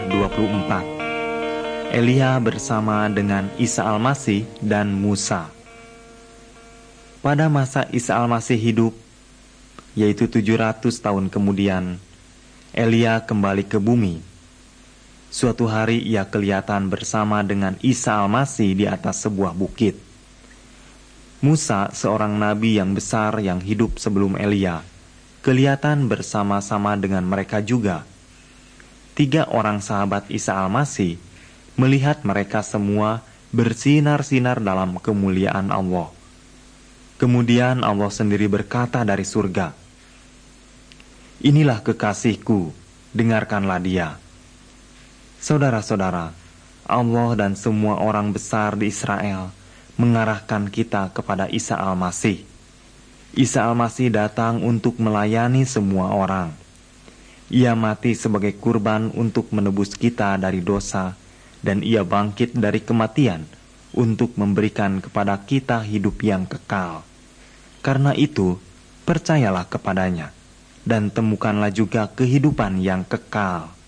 24. Elia bersama dengan Isa Al-Masih dan Musa. Pada masa Isa Al-Masih hidup, yaitu 700 tahun kemudian, Elia kembali ke bumi. Suatu hari ia kelihatan bersama dengan Isa Al-Masih di atas sebuah bukit. Musa, seorang nabi yang besar yang hidup sebelum Elia, kelihatan bersama-sama dengan mereka juga. 3 orang sahabat Isa Al-Masih melihat mereka semua bersinar-sinar dalam kemuliaan Allah. Kemudian Allah sendiri berkata dari surga, "Inilah kekasihku, dengarkanlah dia." Saudara-saudara, Allah dan semua orang besar di Israel mengarahkan kita kepada Isa Al-Masih. Isa Al-Masih datang untuk melayani semua orang. Ia mati sebagai kurban untuk menebus kita dari dosa, dan ia bangkit dari kematian untuk memberikan kepada kita hidup yang kekal. Karena itu, percayalah kepadanya, dan temukanlah juga kehidupan yang kekal.